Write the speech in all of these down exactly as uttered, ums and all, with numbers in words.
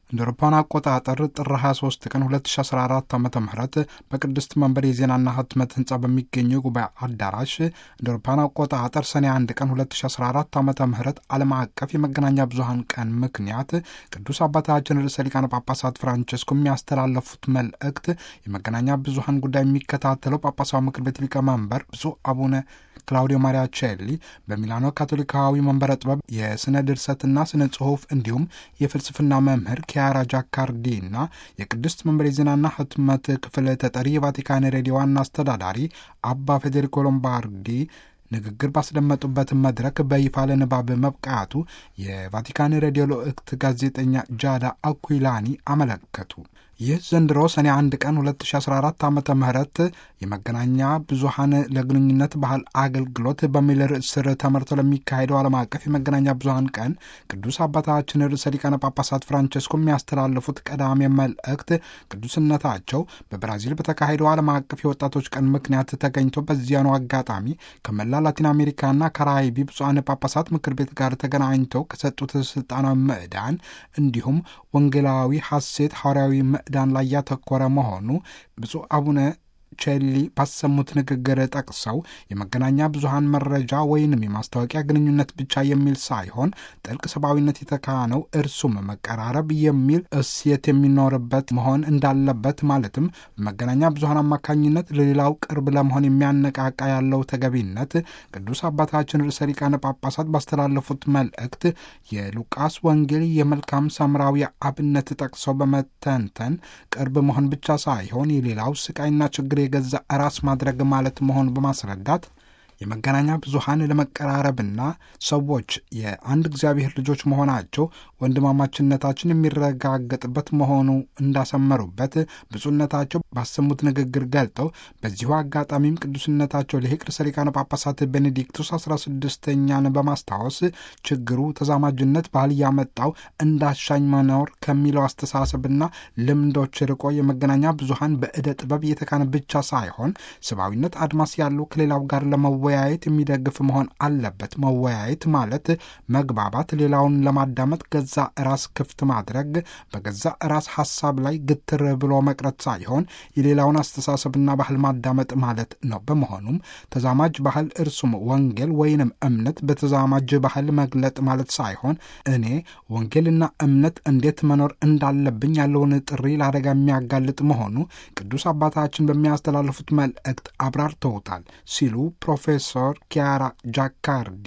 እንደ አውሮፓውያን አቆጣጠር ጥር ሃያ ሶስት ቀን ሁለት ሺ አስራ አራት ዓመተ ምህረት በቅድስት መንበር የዜናና ህትመት ህንጻ በሚገኘው ጉባኤ አዳራሽ እንደ አውሮፓውያን አቆጣጠር ሰኔ አንድ ቀን ሁለት ሺ አስራ አራት ዓመተ ምህረት ዓለም አቀፍ የመገናኛ ብዙሃን ቀን ምክንያት ቅዱስ አባታችን ርዕሰ ሊቃነ ጳጳሳት ፍራንቸስኮ የሚያስተላለፉት መልእክት የመገናኛ ብዙሃን ጉዳይ የሚከታተለው ጳጳሳዊ ምክር ቤት ሊቀመንበር ብፁዕ አቡነ ክላውዲዮ ማሪያ ቼሊ በሚላኖ ካቶሊካዊ መንበረ ጥበብ የስነ ድርሰትና ስነ ጽሑፍ እንዲሁም የፍልስፍና መምህር ኪያራ ጃካርዲና የቅድስት መንበር የዜናና ህትመት ክፍል ተጠሪ የቫቲካን ሬዲዮ ዋና አስተዳዳሪ አባ ፌዴሪኮ ሎምባርዲ ንግግር ባስደመጡበት መድረክ በይፋ ለንባብ መብቃቱ የቫቲካን ሬዲዮ ልዕክት ጋዜጠኛ ጃዳ አኩይላኒ አመለከቱ። ይህ ዘንድሮ ሰኔ አንድ ቀን ሁለት ሺ አስራ አራት ዓመተ ምህረት የመገናኛ ብዙሃን ለግንኙነት ባህል አገልግሎት በሚል ርዕስ ስር ተመርቶ ለሚካሄደው ዓለም አቀፍ የመገናኛ ብዙሃን ቀን ቅዱስ አባታችን ርዕሰ ሊቃነ ጳጳሳት ፍራንቸስኮ የሚያስተላልፉት ቀዳሚ መልእክት ቅዱስነታቸው በብራዚል በተካሄደው ዓለም አቀፍ የወጣቶች ቀን ምክንያት ተገኝቶ በዚያኑ አጋጣሚ ከመላ ላቲን አሜሪካና ካራይቢ ብፁዓን ጳጳሳት ምክር ቤት ጋር ተገናኝተው ከሰጡት ስልጣናዊ ምዕዳን እንዲሁም ወንጌላዊ ሐሴት ሐዋርያዊ ዳን ላይ ያተኮረ መሆኑ ብፁዕ አቡነ ቼሊ ባሰሙት ንግግር ጠቅሰው የመገናኛ ብዙሃን መረጃ ወይንም የማስታወቂያ ግንኙነት ብቻ የሚል ሳይሆን ጥልቅ ሰብአዊነት የተካነው እርሱም መቀራረብ የሚል እሴት የሚኖርበት መሆን እንዳለበት ማለትም በመገናኛ ብዙሃን አማካኝነት ለሌላው ቅርብ ለመሆን የሚያነቃቃ ያለው ተገቢነት ቅዱስ አባታችን ርዕሰ ሊቃነ ጳጳሳት ባስተላለፉት መልእክት የሉቃስ ወንጌል የመልካም ሳምራዊ አብነት ጠቅሰው በመተንተን ቅርብ መሆን ብቻ ሳይሆን የሌላው ስቃይና ችግር የገዛ ራስ ማድረግ ማለት መሆን በማስረዳት የመገናኛ ብዙሃን ለመቀራረብና ሰዎች የአንድ እግዚአብሔር ልጆች መሆናቸው ወንድማማችነታችን የሚረጋገጥበት መሆኑ እንዳሰመሩበት ብፁዕነታቸው ባሰሙት ንግግር ገልጠው በዚሁ አጋጣሚም ቅዱስነታቸው ሊቅ ርዕሰ ሊቃነ ጳጳሳት ቤኔዲክቱስ አስራ ስድስተኛን በማስታወስ ችግሩ ተዛማጅነት ባህል ያመጣው እንዳሻኝ መኖር ከሚለው አስተሳሰብና ልምዶች ርቆ የመገናኛ ብዙሃን በዕደ ጥበብ የተካነ ብቻ ሳይሆን ሰብአዊነት አድማስ ያለው ከሌላው ጋር ለመወ መወያየት የሚደግፍ መሆን አለበት። መወያየት ማለት መግባባት፣ ሌላውን ለማዳመጥ ገዛ ራስ ክፍት ማድረግ፣ በገዛ ራስ ሐሳብ ላይ ግትር ብሎ መቅረት ሳይሆን የሌላውን አስተሳሰብና ባህል ማዳመጥ ማለት ነው። በመሆኑም ተዛማጅ ባህል እርሱም ወንጌል ወይንም እምነት በተዛማጅ ባህል መግለጥ ማለት ሳይሆን እኔ ወንጌልና እምነት እንዴት መኖር እንዳለብኝ ያለውን ጥሪ ለአደጋ የሚያጋልጥ መሆኑ ቅዱስ አባታችን በሚያስተላልፉት መልእክት አብራርተውታል ሲሉ ፕሮፌሰር ፕሮፌሰር ኪያራ ጃካርዲ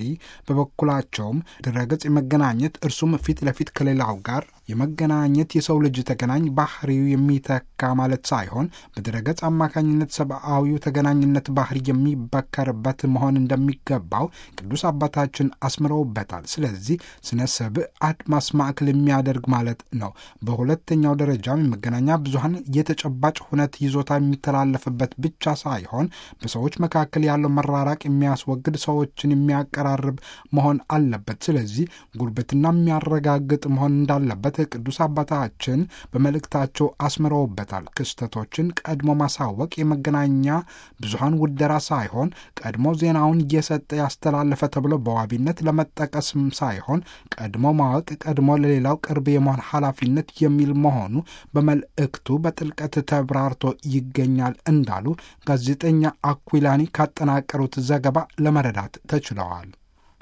በበኩላቸውም ድረገጽ የመገናኘት እርሱም ፊት ለፊት ከሌላው ጋር የመገናኘት የሰው ልጅ ተገናኝ ባህሪው የሚተካ ማለት ሳይሆን በድረገጽ አማካኝነት ሰብአዊው ተገናኝነት ባህሪ የሚበከርበት መሆን እንደሚገባው ቅዱስ አባታችን አስምረውበታል። ስለዚህ ስነ ሰብእ አድማስ ማዕከል የሚያደርግ ማለት ነው። በሁለተኛው ደረጃም የመገናኛ ብዙሃን የተጨባጭ ሁነት ይዞታ የሚተላለፍበት ብቻ ሳይሆን በሰዎች መካከል ያለው መራራቅ የሚያስወግድ ሰዎችን የሚያቀራርብ መሆን አለበት። ስለዚህ ጉርብትና የሚያረጋግጥ መሆን እንዳለበት ቅዱስ አባታችን በመልእክታቸው አስምረውበታል። ክስተቶችን ቀድሞ ማሳወቅ የመገናኛ ብዙሃን ውደራ ሳይሆን ቀድሞ ዜናውን እየሰጠ ያስተላለፈ ተብሎ በዋቢነት ለመጠቀስም ሳይሆን ቀድሞ ማወቅ፣ ቀድሞ ለሌላው ቅርብ የመሆን ኃላፊነት የሚል መሆኑ በመልእክቱ በጥልቀት ተብራርቶ ይገኛል እንዳሉ ጋዜጠኛ አኩይላኒ ካጠናቀሩት ዘገባ ለመረዳት ተችለዋል።